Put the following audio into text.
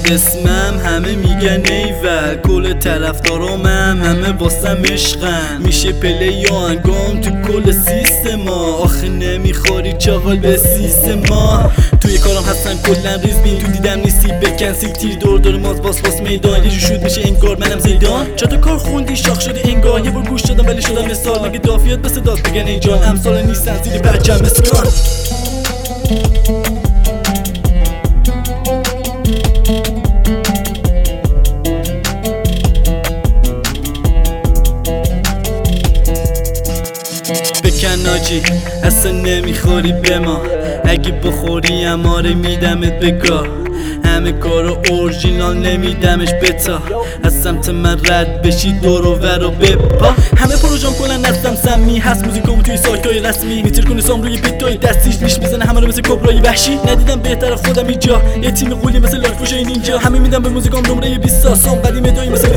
میاد اسمم همه میگن ایول، کل طرفدارامم همه واسم عشقن. میشه پلی یا انگام تو کل سیستم ها، آخه نمیخوری چاقال به سیستم ما. توی کارم هستن کلن ریزبین، تو دیدم نیستی بکن سیک تیر دور ماز باس میدان. یه جو شود میشه انگار منم زیدان. چطور کار خوندی شاخ شدی انگار، یه بار گوش دادم ولی شدم مثال. مگه دافیات بس داد بگن اینجان امثال نیستن زیر برجم اسکان. بکن آجی اصلا نمیخوری به ما، اگه بخوری اماره میدمت بگاه. همه کارو اورژینال نمیدمش بتا، از سمت من رد بشی دور و ور و بپا. همه پروژام کلن نستم سمی هست، موزیکامو توی سایتای رسمی میتر کنه سام روی بیتای دستیش لیش میزنه همه رو مثل کبرای وحشی. ندیدم بهتر خودم اینجا، یه تیم قولی مثل لاکوشای نینجا. همه میدم به موزیکام نمره 20 سام قدیم دایی مثل